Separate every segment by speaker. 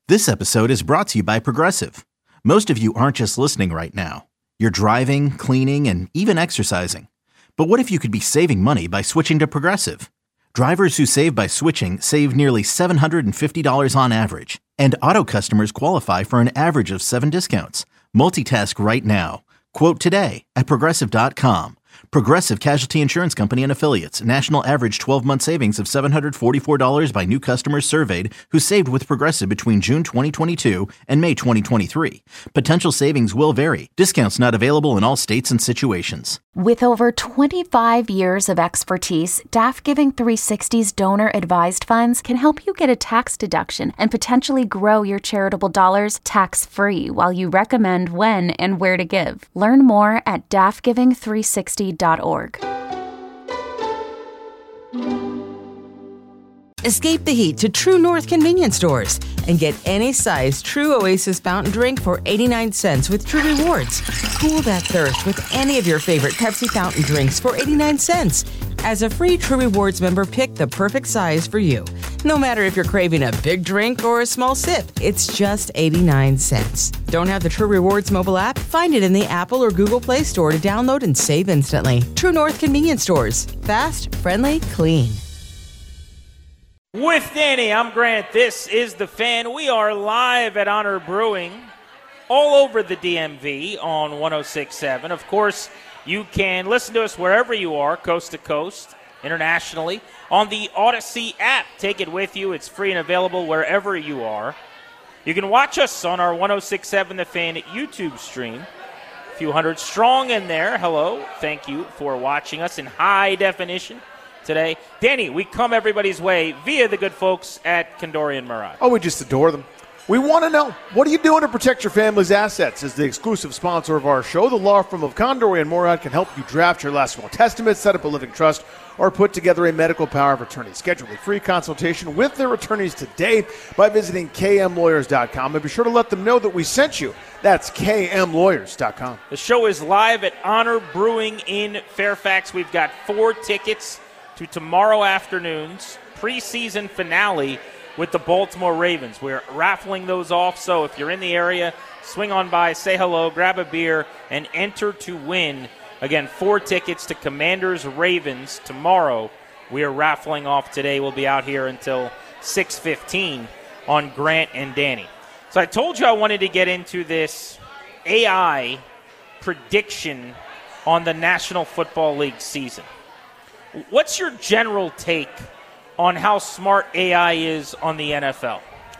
Speaker 1: This episode is brought to you by Progressive. Most of you aren't just listening right now. You're driving, cleaning, and even exercising. But what if you could be saving money by switching to Progressive? Drivers who save by switching save nearly $750 on average. And auto customers qualify for an average of 7 discounts. Multitask right now. Quote today at Progressive.com. Progressive Casualty Insurance Company and Affiliates. National average 12-month savings of $744 by new customers surveyed who saved with Progressive between June 2022 and May 2023. Potential savings will vary. Discounts not available in all states and situations.
Speaker 2: With over 25 years of expertise, DAF Giving 360's donor-advised funds can help you get a tax deduction and potentially grow your charitable dollars tax-free while you recommend when and where to give. Learn more at dafgiving360.org.
Speaker 3: Escape the heat to True North convenience stores and get any size True Oasis fountain drink for 89 cents with True Rewards. Cool that thirst with any of your favorite Pepsi fountain drinks for 89 cents. As a free True Rewards member, pick the perfect size for you. No matter if you're craving a big drink or a small sip, it's just 89 cents. Don't have the True Rewards mobile app? Find it in the Apple or Google Play Store to download and save instantly. True North convenience stores. Fast, friendly, clean.
Speaker 4: With Danny, I'm Grant. This is The Fan. We are live at Honor Brewing all over the DMV on 106.7. Of course, you can listen to us wherever you are, coast to coast, internationally, on the Odyssey app. Take it with you. It's free and available wherever you are. You can watch us on our 106.7 The Fan YouTube stream. A few hundred strong in there. Hello. Thank you for watching us in high definition today. Danny, we come everybody's way via the good folks at Condori and Murad.
Speaker 5: Oh, we just adore them. We want to know, what are you doing to protect your family's assets? As the exclusive sponsor of our show, the law firm of Condori and Murad can help you draft your last will testament, set up a living trust, or put together a medical power of attorney. Schedule a free consultation with their attorneys today by visiting kmlawyers.com, and be sure to let them know that we sent you. That's kmlawyers.com.
Speaker 4: The show is live at Honor Brewing in Fairfax. We've got 4 tickets to tomorrow afternoon's preseason finale with the Baltimore Ravens. We're raffling those off, so if you're in the area, swing on by, say hello, grab a beer, and enter to win. Again, 4 tickets to Commanders-Ravens tomorrow. We are raffling off today. We'll be out here until 6:15 on Grant and Danny. So I told you I wanted to get into this AI prediction on the National Football League season. What's your general take on how smart AI is on the NFL?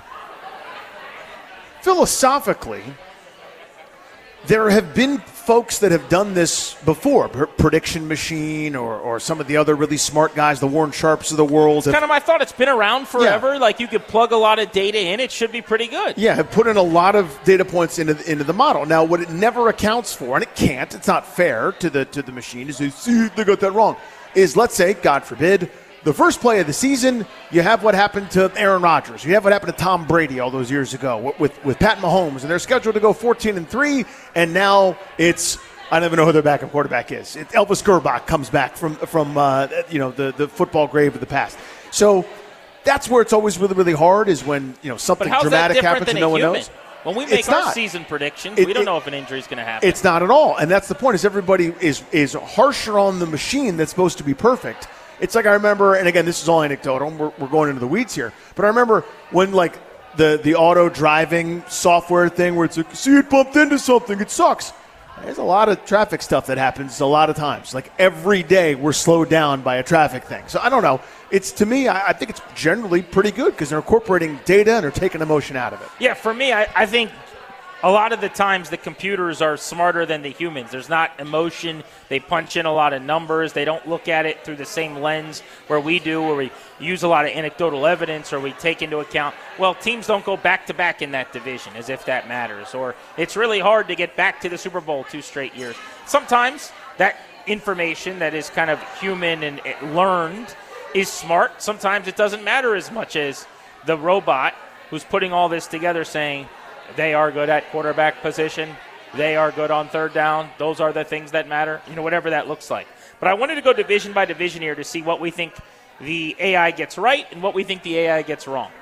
Speaker 5: Philosophically, there have been folks that have done this before. Prediction Machine or some of the other really smart guys, the Warren Sharps of the world.
Speaker 4: It's kind of my thought. It's been around forever.
Speaker 5: Yeah.
Speaker 4: Like, you could plug a lot of data in. It should be pretty good.
Speaker 5: Yeah, have put in a lot of data points into the model. Now, what it never accounts for, and it can't, it's not fair to the machine, is they got that wrong, is, let's say, God forbid, the first play of the season, you have what happened to Aaron Rodgers. You have what happened to Tom Brady all those years ago with Pat Mahomes, and they're scheduled to go 14-3, and now it's, I don't even know who their backup quarterback is. Elvis Gerbach comes back from the football grave of the past. So that's where it's always really, really hard, is when something dramatic happens and no one knows.
Speaker 4: When we make our season predictions, we don't know if an injury is going to happen.
Speaker 5: It's not at all, and that's the point. Is everybody is harsher on the machine that's supposed to be perfect. It's like, I remember, and again, this is all anecdotal, we're going into the weeds here, but I remember when, like, the auto driving software thing where it's like, see, it bumped into something, it sucks. There's a lot of traffic stuff that happens a lot of times. Like, every day we're slowed down by a traffic thing. So I don't know. It's, to me, I think it's generally pretty good because they're incorporating data and they're taking emotion out of it.
Speaker 4: Yeah, for me, I think a lot of the times the computers are smarter than the humans. There's not emotion. They punch in a lot of numbers. They don't look at it through the same lens where we do, where we use a lot of anecdotal evidence or we take into account, well, teams don't go back-to-back in that division, as if that matters. Or it's really hard to get back to the Super Bowl 2 straight years. Sometimes that information that is kind of human and learned is smart. Sometimes it doesn't matter as much as the robot who's putting all this together saying, they are good at quarterback position. They are good on third down. Those are the things that matter, whatever that looks like. But I wanted to go division by division here to see what we think the AI gets right and what we think the AI gets wrong.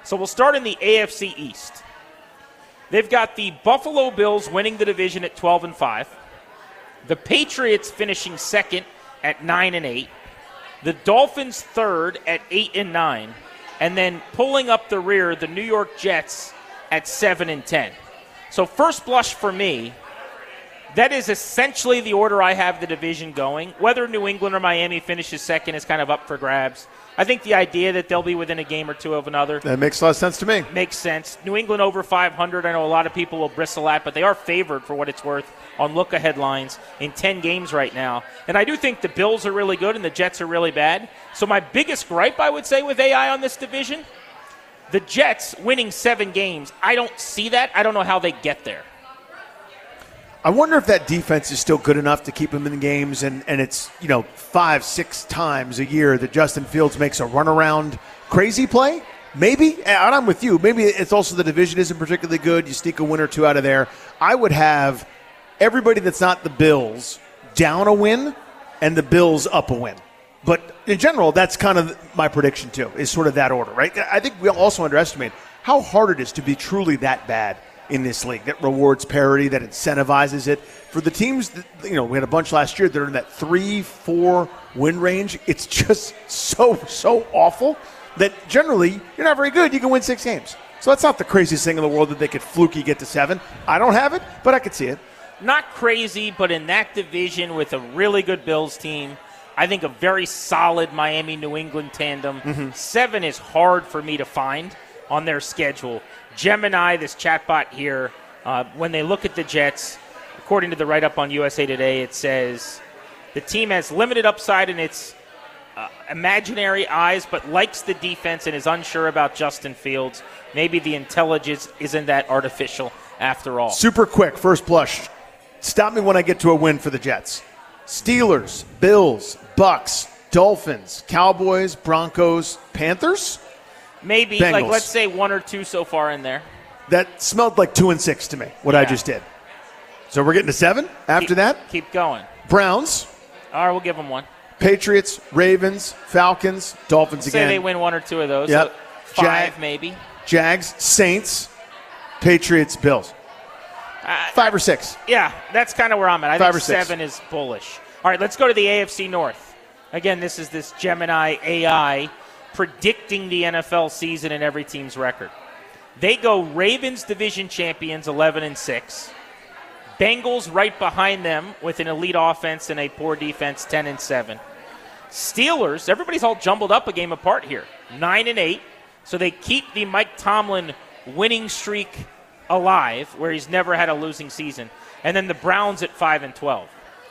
Speaker 4: So we'll start in the AFC East. They've got the Buffalo Bills winning the division at 12-5. The Patriots finishing second at 9-8. The Dolphins third at 8-9. And then pulling up the rear, the New York Jets at 7-10. So first blush for me, that is essentially the order I have the division going. Whether New England or Miami finishes second is kind of up for grabs. I think the idea that they'll be within a game or two of another.
Speaker 5: That makes a lot of sense to me.
Speaker 4: Makes sense. New England over 500, I know a lot of people will bristle at, but they are favored for what it's worth on look-ahead lines in 10 games right now. And I do think the Bills are really good and the Jets are really bad. So my biggest gripe, I would say, with AI on this division, the Jets winning 7 games, I don't see that. I don't know how they get there.
Speaker 5: I wonder if that defense is still good enough to keep them in the games, and it's 5-6 times a year that Justin Fields makes a runaround crazy play. Maybe, and I'm with you, maybe it's also the division isn't particularly good. You sneak a win or two out of there. I would have everybody that's not the Bills down a win and the Bills up a win. But in general, that's kind of my prediction too, is sort of that order, right? I think we also underestimate how hard it is to be truly that bad in this league, that rewards parity, that incentivizes it. For the teams that, we had a bunch last year that are in that 3-4 win range, it's just so awful that generally you're not very good. You can win 6 games. So that's not the craziest thing in the world that they could fluky get to 7. I don't have it, but I could see it.
Speaker 4: Not crazy, but in that division with a really good Bills team, I think a very solid Miami-New England tandem. 7 is hard for me to find on their schedule. Gemini, this chatbot here, when they look at the Jets, according to the write-up on USA Today, it says the team has limited upside in its imaginary eyes, but likes the defense and is unsure about Justin Fields. Maybe the intelligence isn't that artificial after all.
Speaker 5: Super quick, first blush. Stop me when I get to a win for the Jets. Steelers, Bills, Bucks, Dolphins, Cowboys, Broncos, Panthers?
Speaker 4: Maybe,
Speaker 5: Bengals.
Speaker 4: let's say 1 or 2 so far in there.
Speaker 5: That smelled like 2 and 6 to me, what I just did. So we're getting to 7 after that?
Speaker 4: Keep going.
Speaker 5: Browns.
Speaker 4: All right, we'll give them 1.
Speaker 5: Patriots, Ravens, Falcons, Dolphins again.
Speaker 4: Say they win 1 or 2 of those.
Speaker 5: Yep.
Speaker 4: So 5 maybe.
Speaker 5: Jags, Saints, Patriots, Bills. 5 or 6.
Speaker 4: Yeah, that's kind of where I'm at. I
Speaker 5: 5
Speaker 4: think
Speaker 5: or 6.
Speaker 4: 7 is bullish. All right, let's go to the AFC North. Again, this is this Gemini AI predicting the NFL season and every team's record. They go Ravens division champions 11-6. Bengals right behind them with an elite offense and a poor defense 10-7. Steelers, everybody's all jumbled up a game apart here, 9-8. So they keep the Mike Tomlin winning streak alive, where he's never had a losing season. And then the Browns at 5-12.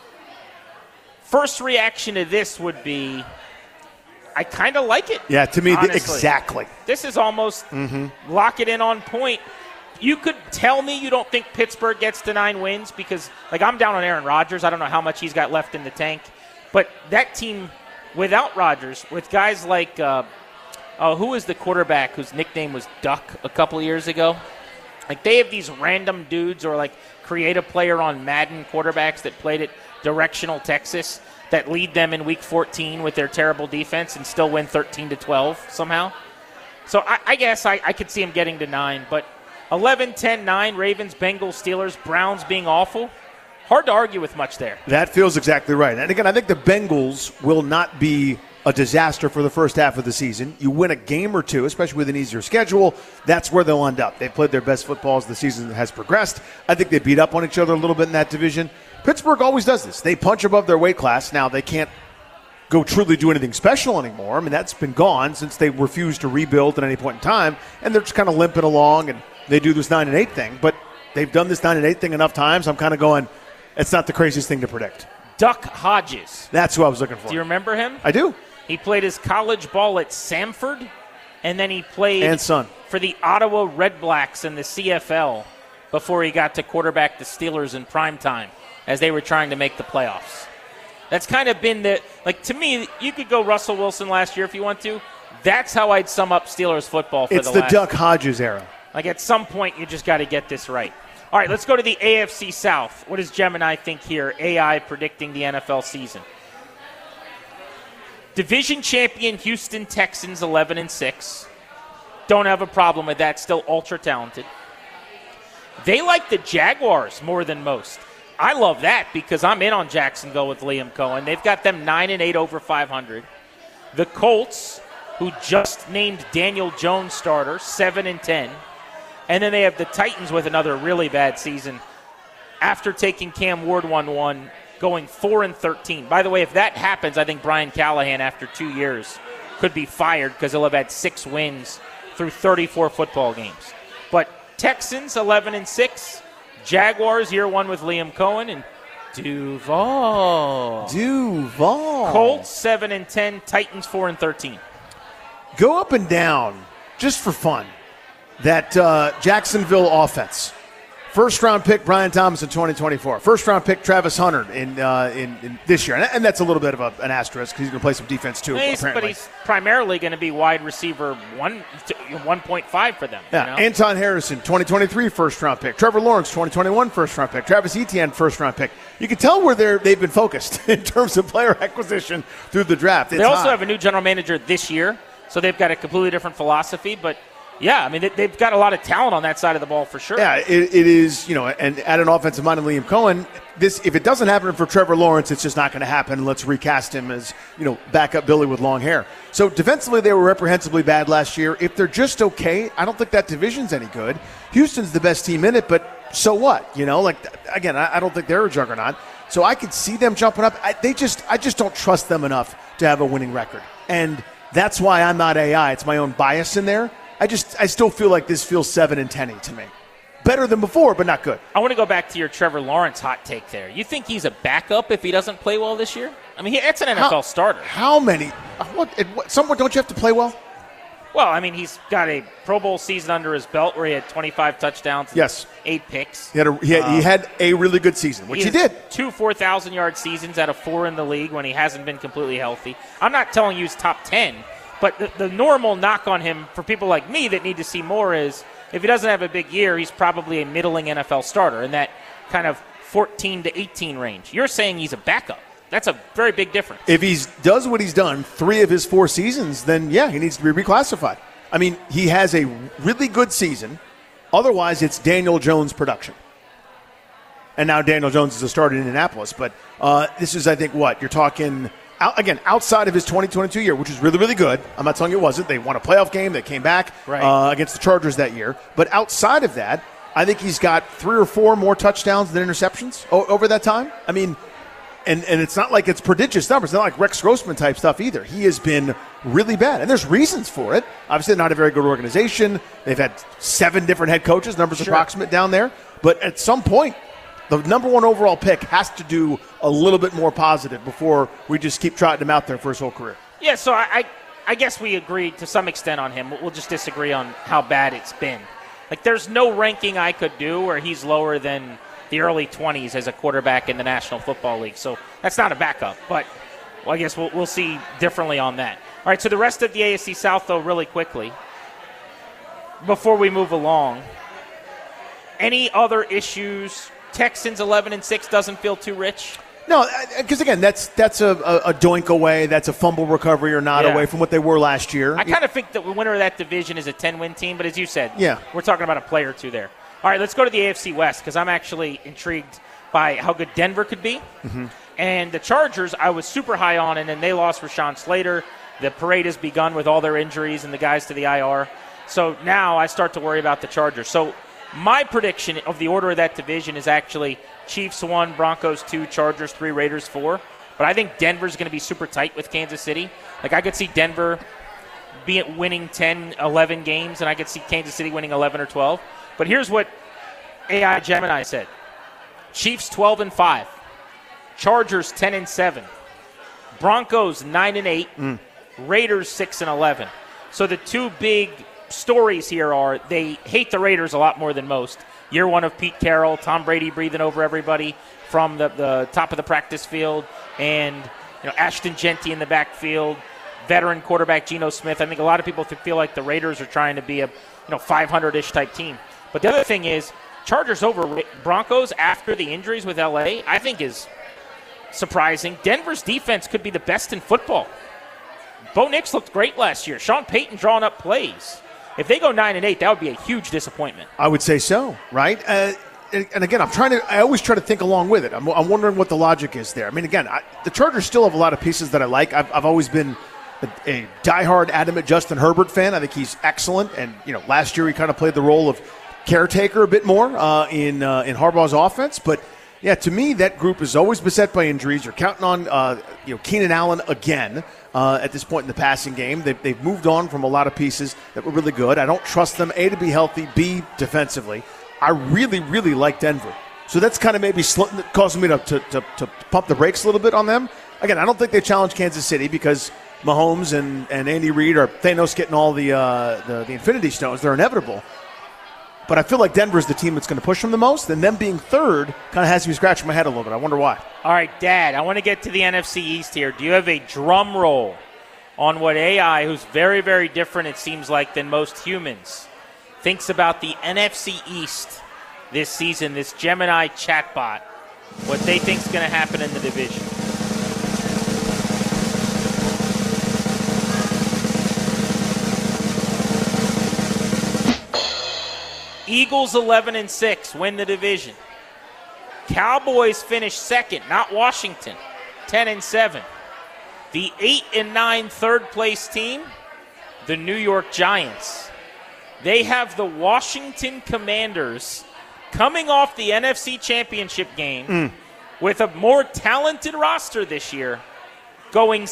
Speaker 4: First reaction to this would be, I kind of like it.
Speaker 5: Yeah, to me,
Speaker 4: honestly.
Speaker 5: Exactly.
Speaker 4: This is almost lock it in on point. You could tell me you don't think Pittsburgh gets to 9 wins because, I'm down on Aaron Rodgers. I don't know how much he's got left in the tank. But that team without Rodgers, with guys like, who was the quarterback whose nickname was Duck a couple of years ago? They have these random dudes or creative player on Madden quarterbacks that played at Directional Texas that lead them in Week 14 with their terrible defense and still win 13-12 somehow. So I guess I could see him getting to 9, but 11-10-9, Ravens, Bengals, Steelers, Browns being awful. Hard to argue with much there.
Speaker 5: That feels exactly right. And again, I think the Bengals will not be a disaster for the first half of the season. You win a game or two, especially with an easier schedule, that's where they'll end up. They've played their best football as the season has progressed. I think they beat up on each other a little bit in that division. Pittsburgh always does this. They punch above their weight class. Now, they can't go truly do anything special anymore. I mean, that's been gone since they refused to rebuild at any point in time, and they're just kind of limping along, and they do this 9-8 thing. But they've done this 9-8 thing enough times, I'm kind of going, it's not the craziest thing to predict.
Speaker 4: Duck Hodges.
Speaker 5: That's who I was looking for.
Speaker 4: Do you remember him?
Speaker 5: I do.
Speaker 4: He played his college ball at Samford, and then he played for the Ottawa Redblacks in the CFL before he got to quarterback the Steelers in prime time as they were trying to make the playoffs. That's kind of been to me, you could go Russell Wilson last year if you want to. That's how I'd sum up Steelers football for
Speaker 5: It's the Duck Hodges era.
Speaker 4: At some point, you just got to get this right. All right, let's go to the AFC South. What does Gemini think here? AI predicting the NFL season. Division champion Houston Texans 11-6. Don't have a problem with that. Still ultra talented. They like the Jaguars more than most. I love that because I'm in on Jacksonville with Liam Cohen. They've got them 9-8 over 500. The Colts, who just named Daniel Jones starter, 7-10. And then they have the Titans with another really bad season after taking Cam Ward 1-1, going 4-13. By the way, if that happens, I think Brian Callahan, after 2 years, could be fired because he'll have had 6 wins through 34 football games. But Texans 11-6, Jaguars year 1 with Liam Cohen, and Duval. Colts 7-10, Titans 4-13.
Speaker 5: Go up and down, just for fun, that Jacksonville offense. First-round pick Brian Thomas in 2024. First-round pick Travis Hunter in this year. And that's a little bit of an asterisk because he's going to play some defense too, apparently.
Speaker 4: But he's primarily going to be wide receiver 1.5 for them.
Speaker 5: Yeah, you know? Anton Harrison, 2023 first-round pick. Trevor Lawrence, 2021 first-round pick. Travis Etienne, first-round pick. You can tell where they've been focused in terms of player acquisition through the draft.
Speaker 4: They also have a new general manager this year, so they've got a completely different philosophy, but yeah, I mean, they've got a lot of talent on that side of the ball for sure.
Speaker 5: Yeah, it is, and add an offensive mind in Liam Cohen. If it doesn't happen for Trevor Lawrence, it's just not going to happen. Let's recast him as, backup Billy with long hair. So defensively, they were reprehensibly bad last year. If they're just okay, I don't think that division's any good. Houston's the best team in it, but so what? Again, I don't think they're a juggernaut. So I could see them jumping up. I just don't trust them enough to have a winning record. And that's why I'm not AI. It's my own bias in there. I still feel like this feels 7-10 to me. Better than before, but not good.
Speaker 4: I want to go back to your Trevor Lawrence hot take there. You think he's a backup if he doesn't play well this year? I mean, that's an NFL starter.
Speaker 5: How many? Somewhere don't you have to play well?
Speaker 4: Well, I mean, he's got a Pro Bowl season under his belt where he had 25 touchdowns,
Speaker 5: yes,
Speaker 4: 8 picks.
Speaker 5: He had a really good season, which he did.
Speaker 4: 2 4,000-yard seasons out of 4 in the league when he hasn't been completely healthy. I'm not telling you he's top 10. But the normal knock on him for people like me that need to see more is if he doesn't have a big year, he's probably a middling NFL starter in that kind of 14 to 18 range. You're saying he's a backup. That's a very big difference.
Speaker 5: If he does what he's done 3 of his 4 seasons, then, yeah, he needs to be reclassified. I mean, he has a really good season. Otherwise, it's Daniel Jones production. And now Daniel Jones is a starter in Indianapolis. But this is, I think, what? You're talking... Again, outside of his 2022 year, which is really, really good. I'm not telling you it wasn't. They won a playoff game. They came back against the Chargers that year. But outside of that, I think he's got 3 or 4 more touchdowns than interceptions over that time. I mean, and it's not like it's prodigious numbers. It's not like Rex Grossman type stuff either. He has been really bad. And there's reasons for it. Obviously, not a very good organization. They've had 7 different head coaches, numbers approximate down there. But at some point, the number 1 overall pick has to do a little bit more positive before we just keep trotting him out there for his whole career.
Speaker 4: Yeah, so I guess we agree to some extent on him. We'll just disagree on how bad it's been. Like, there's no ranking I could do where he's lower than the early 20s as a quarterback in the National Football League. So that's not a backup. But I guess we'll see differently on that. All right, so the rest of the AFC South, though, really quickly, before we move along, any other issues? Texans 11-6 doesn't feel too rich.
Speaker 5: No, because again, that's a doink away. That's a fumble recovery or not away from what they were last year.
Speaker 4: I kind of think that the winner of that division is a 10-win team, but as you said, we're talking about a player or two there. All right, let's go to the AFC West because I'm actually intrigued by how good Denver could be. Mm-hmm. And the Chargers, I was super high on, and then they lost Rashawn Slater. The parade has begun with all their injuries and the guys to the IR. So now I start to worry about the Chargers. So my prediction of the order of that division is actually Chiefs 1, Broncos 2, Chargers 3, Raiders 4. But I think Denver's going to be super tight with Kansas City. Like, I could see Denver winning 10, 11 games, and I could see Kansas City winning 11 or 12. But here's what AI Gemini said. Chiefs 12-5, Chargers 10-7, Broncos 9-8, Raiders 6-11. So the 2 big stories here are they hate the Raiders a lot more than most. Year 1 of Pete Carroll, Tom Brady breathing over everybody from the top of the practice field, and Ashton Genty in the backfield, veteran quarterback Geno Smith. I think a lot of people feel like the Raiders are trying to be a 500-ish type team. But the other thing is Chargers over Broncos after the injuries with LA, I think is surprising. Denver's defense could be the best in football. Bo Nix looked great last year. Sean Payton drawing up plays. If they go 9-8, that would be a huge disappointment.
Speaker 5: I would say so, right? And again, I always try to think along with it. I'm wondering what the logic is there. I mean, again, the Chargers still have a lot of pieces that I like. I've always been a diehard, adamant Justin Herbert fan. I think he's excellent. And, last year he kind of played the role of caretaker a bit more in Harbaugh's offense. But, yeah, to me, that group is always beset by injuries. You're counting on, Keenan Allen again at this point in the passing game. They've moved on from a lot of pieces that were really good. I don't trust them, A, to be healthy, B, defensively. I really, really like Denver. So that's kind of maybe causing me to pump the brakes a little bit on them. Again, I don't think they challenge Kansas City because Mahomes and Andy Reid or Thanos getting all the Infinity Stones. They're inevitable. But I feel like Denver's the team that's going to push them the most, and them being third kind of has me scratching my head a little bit. I wonder why.
Speaker 4: All right, Dad, I want to get to the NFC East here. Do you have a drum roll on what AI, who's very, very different, it seems like, than most humans, thinks about the NFC East this season, this Gemini chatbot, what they think is going to happen in the division? Eagles 11-6 win the division. Cowboys finish second, not Washington, 10-7. The 8-9 third place team, the New York Giants. They have the Washington Commanders coming off the NFC Championship game with a more talented roster this year, going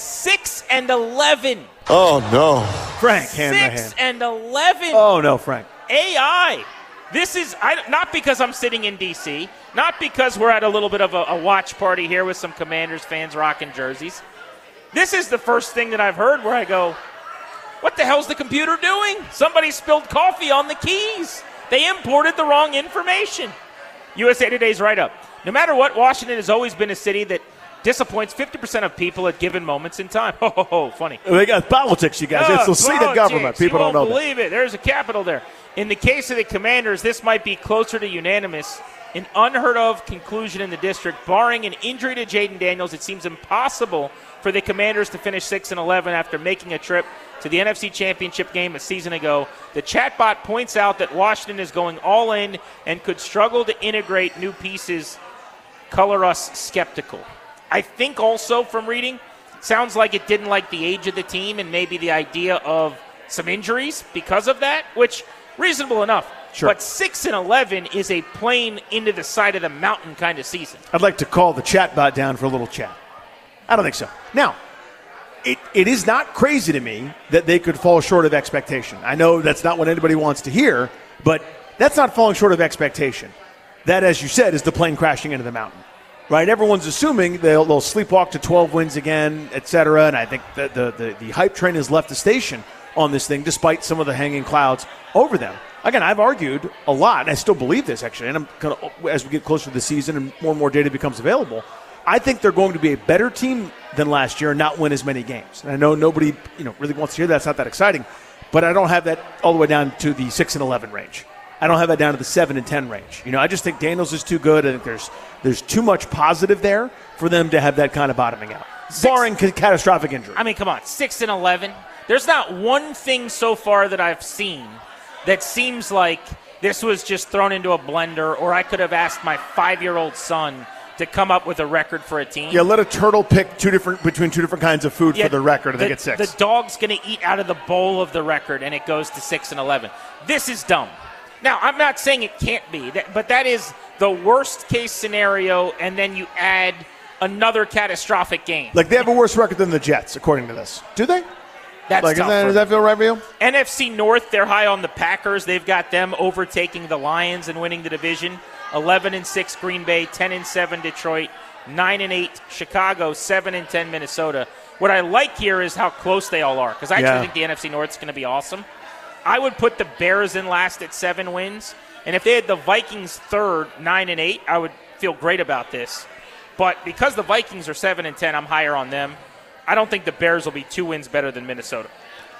Speaker 4: 6-11.
Speaker 5: Oh, no. Frank, hand my hand.
Speaker 4: 6-11.
Speaker 5: Oh, no, Frank.
Speaker 4: AI. This is not because I'm sitting in D.C., not because we're at a little bit of a watch party here with some Commanders fans rocking jerseys. This is the first thing that I've heard where I go, what the hell's the computer doing? Somebody spilled coffee on the keys. They imported the wrong information. USA Today's write-up. No matter what, Washington has always been a city that disappoints 50% of people at given moments in time. Oh, funny.
Speaker 5: They got politics, you guys. It's the seat of government. People don't know that.
Speaker 4: You won't believe it. There's a capital there. In the case of the Commanders, this might be closer to unanimous. An unheard-of conclusion in the district. Barring an injury to Jaden Daniels, it seems impossible for the Commanders to finish 6-11 after making a trip to the NFC Championship game a season ago. The chatbot points out that Washington is going all in and could struggle to integrate new pieces. Color us skeptical. I think also from reading, sounds like it didn't like the age of the team and maybe the idea of some injuries because of that, which reasonable enough.
Speaker 5: Sure.
Speaker 4: But 6-11 is a plane into the side of the mountain kind of season.
Speaker 5: I'd like to call the chatbot down for a little chat. I don't think so. Now, it is not crazy to me that they could fall short of expectation. I know that's not what anybody wants to hear, but that's not falling short of expectation. That, as you said, is the plane crashing into the mountain. Right? Everyone's assuming they'll sleepwalk to 12 wins again, et cetera, and I think that the hype train has left the station on this thing despite some of the hanging clouds over them. Again, I've argued a lot, and I still believe this, actually, and I'm kind of, as we get closer to the season and more data becomes available, I think they're going to be a better team than last year and not win as many games. And I know nobody really wants to hear that. It's not that exciting. But I don't have that all the way down to the 6-11 range. I don't have that down to the 7-10 range. I just think Daniels is too good. I think there's too much positive there for them to have that kind of bottoming out, barring catastrophic injury.
Speaker 4: I mean, come on, 6-11. There's not one thing so far that I've seen that seems like this was just thrown into a blender, or I could have asked my 5-year-old son to come up with a record for a team.
Speaker 5: Yeah, let a turtle pick between two different kinds of food for the record, and they get 6.
Speaker 4: The dog's going to eat out of the bowl of the record, and it goes to 6-11. This is dumb. Now, I'm not saying it can't be, but that is the worst-case scenario, and then you add another catastrophic game.
Speaker 5: Like, they have a worse record than the Jets, according to this. Do they?
Speaker 4: That's tough.
Speaker 5: Does that feel right for you?
Speaker 4: NFC North, they're high on the Packers. They've got them overtaking the Lions and winning the division. 11-6 Green Bay, 10-7 Detroit, 9-8 Chicago, 7-10 Minnesota. What I like here is how close they all are, because I actually think the NFC North is going to be awesome. I would put the Bears in last at 7 wins, and if they had the Vikings third, 9-8, I would feel great about this. But because the Vikings are 7-10, I'm higher on them. I don't think the Bears will be 2 wins better than Minnesota.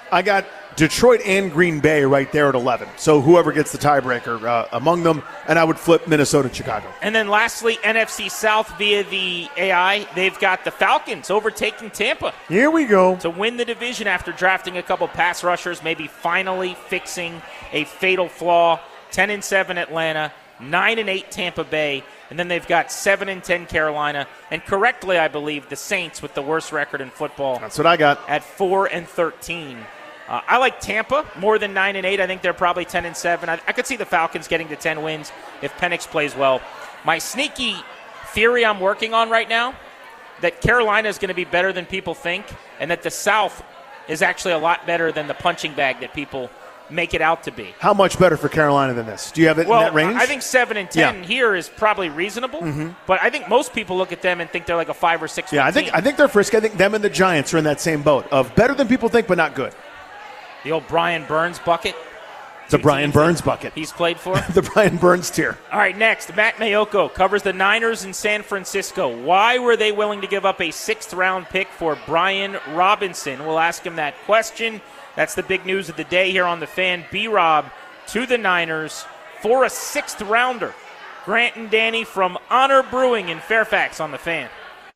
Speaker 5: I got Detroit and Green Bay right there at 11. So whoever gets the tiebreaker among them, and I would flip Minnesota and Chicago.
Speaker 4: And then lastly, NFC South via the AI, they've got the Falcons overtaking Tampa.
Speaker 5: Here we go.
Speaker 4: To win the division after drafting a couple pass rushers, maybe finally fixing a fatal flaw. 10-7 Atlanta, 9-8 Tampa Bay, and then they've got 7-10 Carolina, and correctly, I believe, the Saints with the worst record in football.
Speaker 5: That's what I got.
Speaker 4: At 4-13. I like Tampa more than 9-8. I think they're probably 10-7. I could see the Falcons getting to 10 wins if Penix plays well. My sneaky theory I'm working on right now, that Carolina is going to be better than people think, and that the South is actually a lot better than the punching bag that people make it out to be.
Speaker 5: How much better for Carolina than this? Do you have it in that range?
Speaker 4: I think 7-10 here is probably reasonable, but I think most people look at them and think they're like a 5 or 6
Speaker 5: Yeah, I
Speaker 4: team.
Speaker 5: think they're frisky. I think them and the Giants are in that same boat of better than people think, but not good.
Speaker 4: The old Brian Burns bucket.
Speaker 5: The Brian Burns bucket.
Speaker 4: He's played for.
Speaker 5: The Brian Burns tier.
Speaker 4: All right, next, Matt Mayoko covers the Niners in San Francisco. Why were they willing to give up a 6th-round pick for Brian Robinson? We'll ask him that question. That's the big news of the day here on The Fan. B-Rob to the Niners for a 6th-rounder. Grant and Danny from Honor Brewing in Fairfax on The Fan.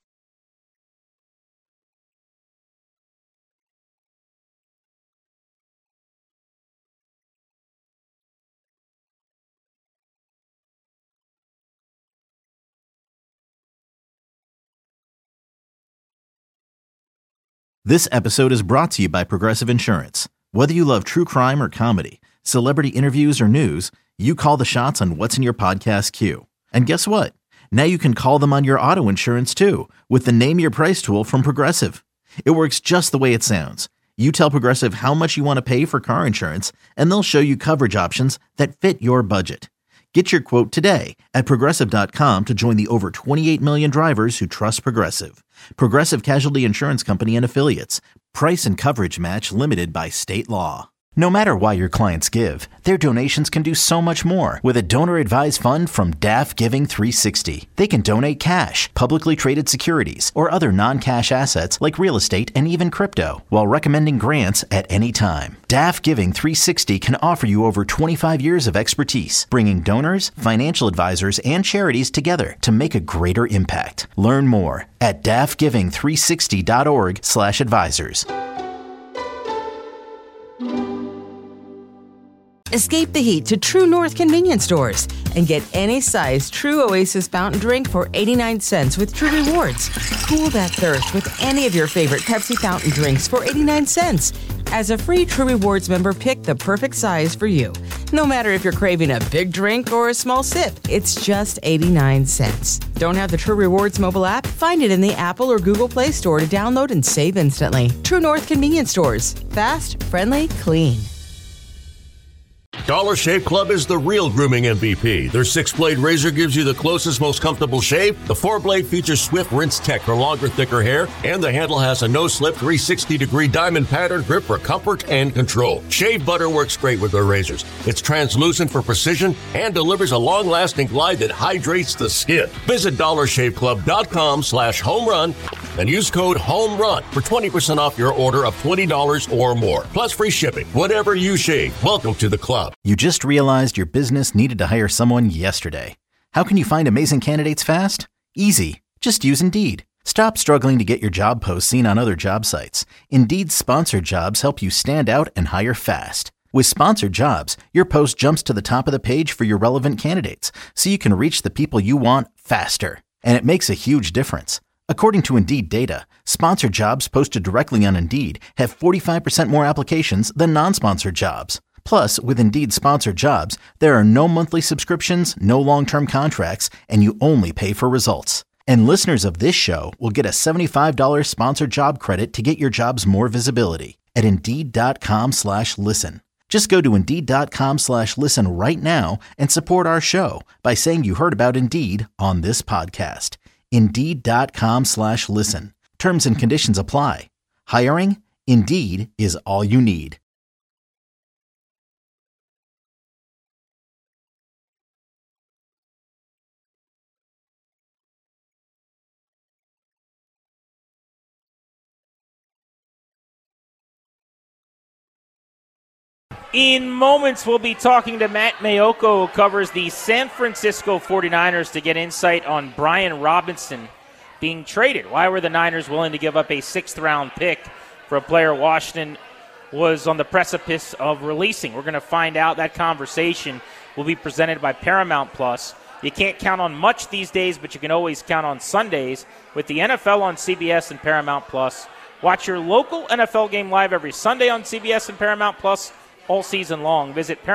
Speaker 1: This episode is brought to you by Progressive Insurance. Whether you love true crime or comedy, celebrity interviews or news, you call the shots on what's in your podcast queue. And guess what? Now you can call them on your auto insurance too with the Name Your Price tool from Progressive. It works just the way it sounds. You tell Progressive how much you want to pay for car insurance, and they'll show you coverage options that fit your budget. Get your quote today at Progressive.com to join the over 28 million drivers who trust Progressive. Progressive Casualty Insurance Company and Affiliates. Price and coverage match limited by state law. No matter why your clients give, their donations can do so much more with a donor-advised fund from DAF Giving 360. They can donate cash, publicly traded securities, or other non-cash assets like real estate and even crypto, while recommending grants at any time. DAF Giving 360 can offer you over 25 years of expertise, bringing donors, financial advisors, and charities together to make a greater impact. Learn more at dafgiving360.org/advisors.
Speaker 3: Escape the heat to True North convenience stores and get any size True Oasis fountain drink for 89 cents with True Rewards. Cool that thirst with any of your favorite Pepsi fountain drinks for 89 cents. As a free True Rewards member, pick the perfect size for you. No matter if you're craving a big drink or a small sip, it's just 89 cents. Don't have the True Rewards mobile app? Find it in the Apple or Google Play Store to download and save instantly. True North convenience stores. Fast, friendly, clean.
Speaker 6: Dollar Shave Club is the real grooming MVP. Their 6-blade razor gives you the closest, most comfortable shave. The 4-blade features swift rinse tech for longer, thicker hair. And the handle has a no-slip 360-degree diamond pattern grip for comfort and control. Shave butter works great with their razors. It's translucent for precision and delivers a long-lasting glide that hydrates the skin. Visit DollarShaveClub.com/homerun and use code HOMERUN for 20% off your order of $20 or more. Plus free shipping. Whatever you shave, welcome to the club.
Speaker 1: You just realized your business needed to hire someone yesterday. How can you find amazing candidates fast? Easy. Just use Indeed. Stop struggling to get your job posts seen on other job sites. Indeed's sponsored jobs help you stand out and hire fast. With sponsored jobs, your post jumps to the top of the page for your relevant candidates, so you can reach the people you want faster. And it makes a huge difference. According to Indeed data, sponsored jobs posted directly on Indeed have 45% more applications than non-sponsored jobs. Plus, with Indeed sponsored jobs, there are no monthly subscriptions, no long-term contracts, and you only pay for results. And listeners of this show will get a $75 sponsored job credit to get your jobs more visibility at Indeed.com/listen. Just go to Indeed.com/listen right now and support our show by saying you heard about Indeed on this podcast. Indeed.com/listen. Terms and conditions apply. Hiring? Indeed is all you need.
Speaker 4: In moments, we'll be talking to Matt Maiocco, who covers the San Francisco 49ers, to get insight on Brian Robinson being traded. Why were the Niners willing to give up a 6th-round pick for a player Washington was on the precipice of releasing? We're going to find out. That conversation will be presented by Paramount Plus. You can't count on much these days, but you can always count on Sundays with the NFL on CBS and Paramount Plus. Watch your local NFL game live every Sunday on CBS and Paramount Plus all season long. Visit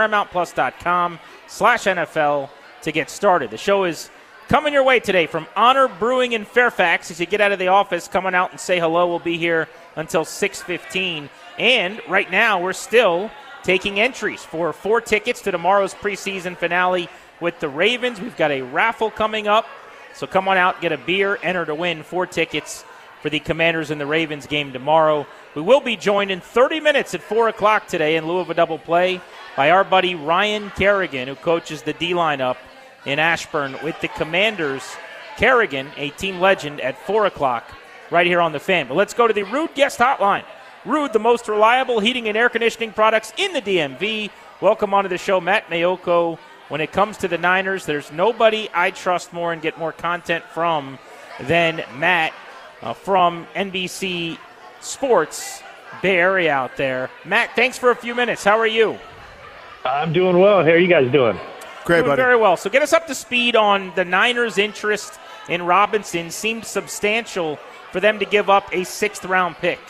Speaker 4: ParamountPlus.com/NFL to get started. The show is coming your way today from Honor Brewing in Fairfax. As you get out of the office, coming out and say hello. We'll be here until 6:15. And right now, we're still taking entries for 4 tickets to tomorrow's preseason finale with the Ravens. We've got a raffle coming up. So come on out, get a beer, enter to win 4 tickets for the Commanders and the Ravens game tomorrow. We will be joined in 30 minutes at 4 o'clock today in lieu of a double play by our buddy Ryan Kerrigan, who coaches the D-line up in Ashburn with the Commanders. Kerrigan, a team legend, at 4 o'clock right here on the Fan. But let's go to the Ruud Guest Hotline. Ruud, the most reliable heating and air conditioning products in the DMV. Welcome onto the show, Matt Maiocco. When it comes to the Niners, there's nobody I trust more and get more content from than Matt from NBC Sports, Bay Area out there. Matt, thanks for a few minutes. How are you?
Speaker 7: I'm doing well. How are you guys doing?
Speaker 5: Great,
Speaker 4: doing
Speaker 5: buddy.
Speaker 4: Very well. So get us up to speed on the Niners' interest in Robinson. Seemed substantial for them to give up a 6th-round pick.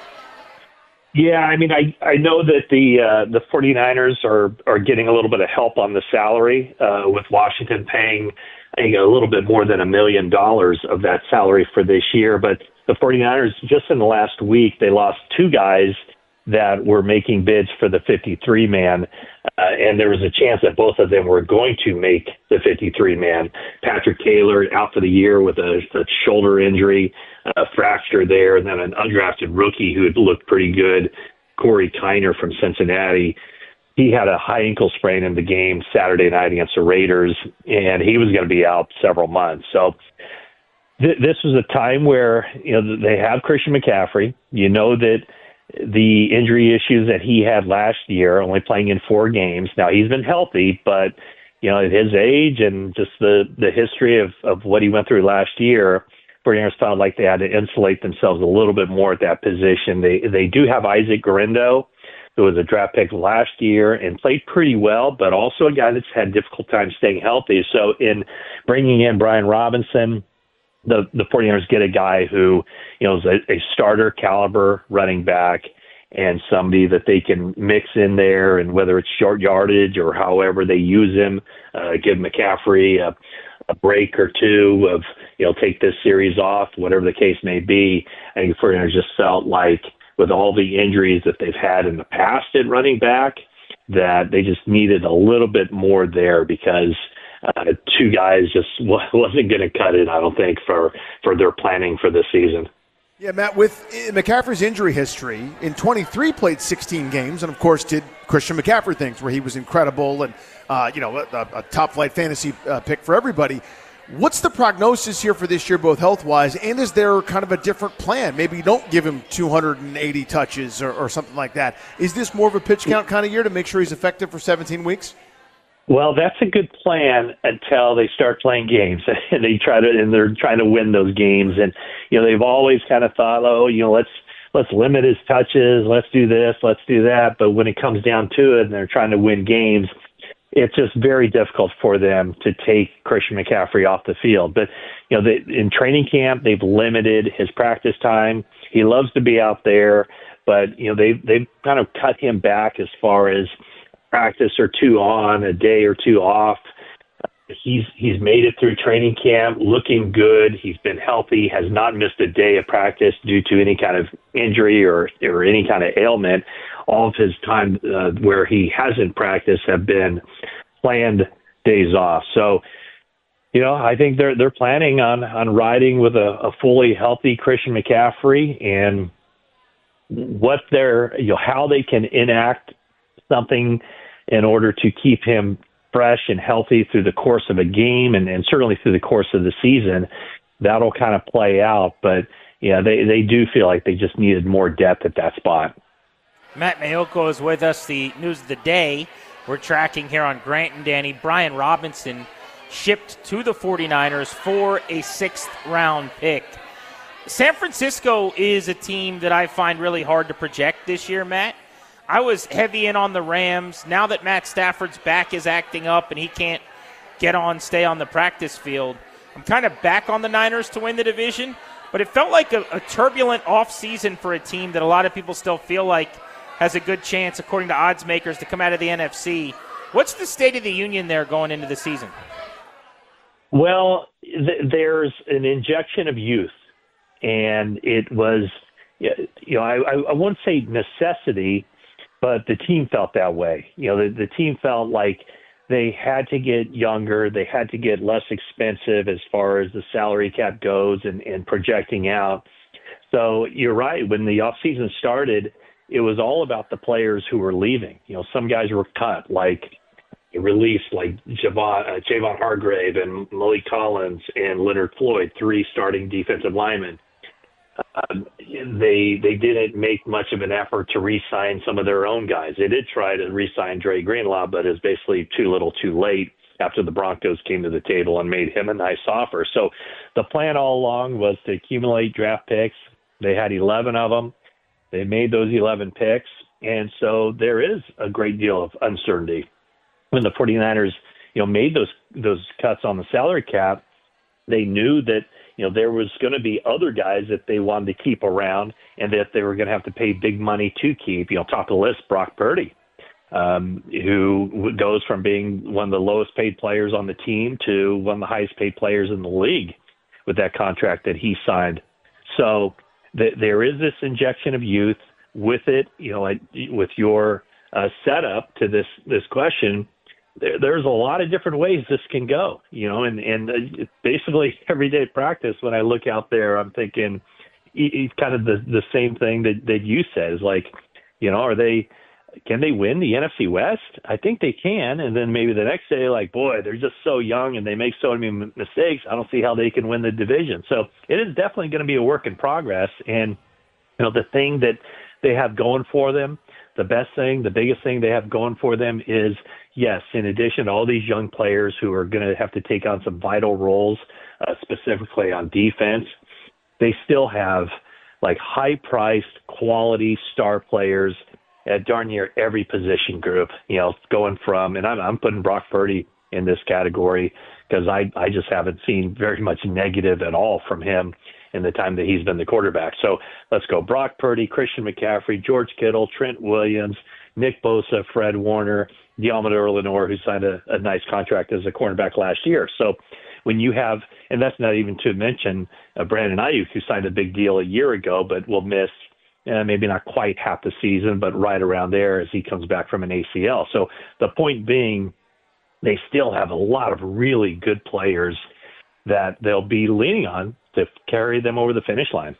Speaker 7: Yeah, I mean, I know that the 49ers are getting a little bit of help on the salary with Washington paying a little bit more than $1 million of that salary for this year. But the 49ers, just in the last week, they lost 2 guys that were making bids for the 53-man, and there was a chance that both of them were going to make the 53-man. Patrick Taylor out for the year with a shoulder injury, a fracture there, and then an undrafted rookie who had looked pretty good, Corey Kiner from Cincinnati. He had a high ankle sprain in the game Saturday night against the Raiders, and he was going to be out several months. So this was a time where they have Christian McCaffrey. You know that the injury issues that he had last year, only playing in 4 games. Now, he's been healthy, but at his age and just the history of what he went through last year, 49ers felt like they had to insulate themselves a little bit more at that position. They do have Isaac Guerendo, who was a draft pick last year and played pretty well, but also a guy that's had a difficult time staying healthy. So in bringing in Brian Robinson, the 49ers get a guy who is a starter caliber running back and somebody that they can mix in there, and whether it's short yardage or however they use him, give McCaffrey a break or two of, take this series off, whatever the case may be. I think the 49ers just felt like with all the injuries that they've had in the past at running back, that they just needed a little bit more there because 2 guys just wasn't going to cut it, I don't think, for their planning for this season.
Speaker 5: Yeah, Matt, with McCaffrey's injury history, in 23 played 16 games and, of course, did Christian McCaffrey things where he was incredible and, a top-flight fantasy pick for everybody. What's the prognosis here for this year, both health-wise, and is there kind of a different plan? Maybe you don't give him 280 touches or something like that. Is this more of a pitch count kind of year to make sure he's effective for 17 weeks?
Speaker 7: Well, that's a good plan until they start playing games and they're trying to win those games. And, they've always kind of thought, let's limit his touches. Let's do this. Let's do that. But when it comes down to it and they're trying to win games, it's just very difficult for them to take Christian McCaffrey off the field. But, in training camp, they've limited his practice time. He loves to be out there, but, they've kind of cut him back as far as practice or 2 on, a day or 2 off. He's made it through training camp looking good. He's been healthy, has not missed a day of practice due to any kind of injury or any kind of ailment. All of his time where he hasn't practiced have been planned days off. So, I think they're planning on riding with a fully healthy Christian McCaffrey, and what how they can enact something in order to keep him fresh and healthy through the course of a game and certainly through the course of the season, that'll kind of play out. But, yeah, they do feel like they just needed more depth at that spot.
Speaker 4: Matt Mayoko is with us. The news of the day we're tracking here on Grant and Danny. Brian Robinson shipped to the 49ers for a 6th-round pick. San Francisco is a team that I find really hard to project this year, Matt. I was heavy in on the Rams. Now that Matt Stafford's back is acting up and he can't stay on the practice field, I'm kind of back on the Niners to win the division. But it felt like a turbulent offseason for a team that a lot of people still feel like has a good chance, according to odds makers, to come out of the NFC. What's the state of the union there going into the season?
Speaker 7: Well, there's an injection of youth, and it was, I won't say necessity, but the team felt that way. The team felt like they had to get younger, they had to get less expensive as far as the salary cap goes and projecting out. So you're right. When the offseason started, it was all about the players who were leaving. Some guys were cut, like released, like Javon Hargrave and Malik Collins and Leonard Floyd, 3 starting defensive linemen. They didn't make much of an effort to re-sign some of their own guys. They did try to re-sign Dre Greenlaw, but it's basically too little too late after the Broncos came to the table and made him a nice offer. So the plan all along was to accumulate draft picks. They had 11 of them. They made those 11 picks, and so there is a great deal of uncertainty. When the 49ers, made those cuts on the salary cap, they knew that there was going to be other guys that they wanted to keep around and that they were going to have to pay big money to keep. Top of the list, Brock Purdy, who goes from being one of the lowest paid players on the team to one of the highest paid players in the league with that contract that he signed. So there is this injection of youth with it. With your setup to this question, there's a lot of different ways this can go, and basically every day at practice when I look out there, I'm thinking it's kind of the same thing that you said is like, can they win the NFC West? I think they can. And then maybe the next day, like, boy, they're just so young and they make so many mistakes. I don't see how they can win the division. So it is definitely going to be a work in progress. And, the thing that they have going for them, the biggest thing they have going for them is, yes, in addition to all these young players who are going to have to take on some vital roles, specifically on defense, they still have like high-priced, quality star players at darn near every position group, going from, and I'm putting Brock Purdy in this category because I just haven't seen very much negative at all from him in the time that he's been the quarterback. So let's go. Brock Purdy, Christian McCaffrey, George Kittle, Trent Williams, Nick Bosa, Fred Warner, Deommodore Lenoir, who signed a nice contract as a cornerback last year. So when you have, and that's not even to mention Brandon Ayuk, who signed a big deal a year ago, but will miss maybe not quite half the season, but right around there as he comes back from an ACL. So the point being, they still have a lot of really good players that they'll be leaning on to carry them over the finish line.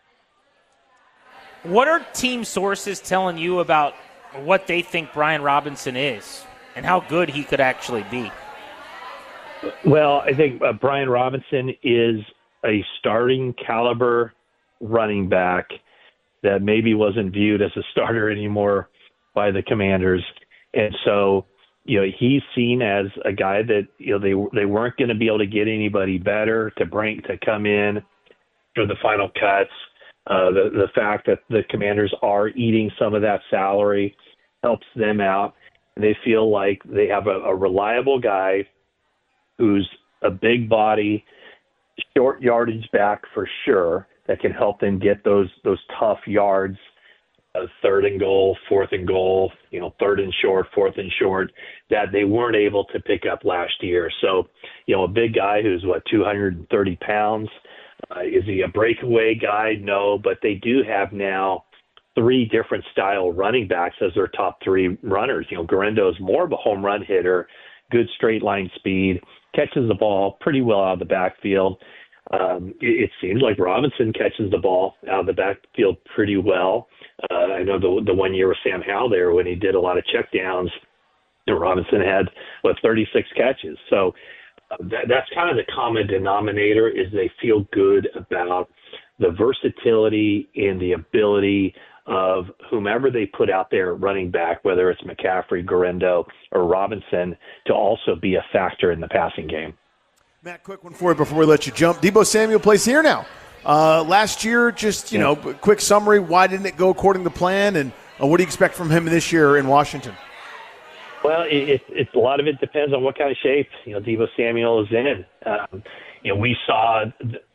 Speaker 4: What are team sources telling you about what they think Brian Robinson is and how good he could actually be?
Speaker 7: Well, I think Brian Robinson is a starting caliber running back that maybe wasn't viewed as a starter anymore by the Commanders. And so, he's seen as a guy that, they weren't going to be able to get anybody better to come in for the final cuts. The fact that the Commanders are eating some of that salary helps them out. And they feel like they have a reliable guy who's a big body, short yardage back for sure, that can help them get those tough yards, third and goal, fourth and goal, third and short, fourth and short, that they weren't able to pick up last year. So, a big guy who's 230 pounds. Is he a breakaway guy? No, but they do have now 3 different style running backs as their top 3 runners. Garendo's more of a home run hitter, good straight line speed, catches the ball pretty well out of the backfield. It seems like Robinson catches the ball out of the backfield pretty well. I know the one year with Sam Howell there when he did a lot of checkdowns, Robinson had 36 catches. So that's kind of the common denominator, is they feel good about the versatility and the ability of whomever they put out there running back, whether it's McCaffrey, Guerrero, or Robinson, to also be a factor in the passing game.
Speaker 5: Matt, quick one for you before we let you jump. Deebo Samuel plays here now. Last year, just, quick summary, why didn't it go according to plan, and what do you expect from him this year in Washington?
Speaker 7: Well, it's a lot of it depends on what kind of shape, Deebo Samuel is in. We saw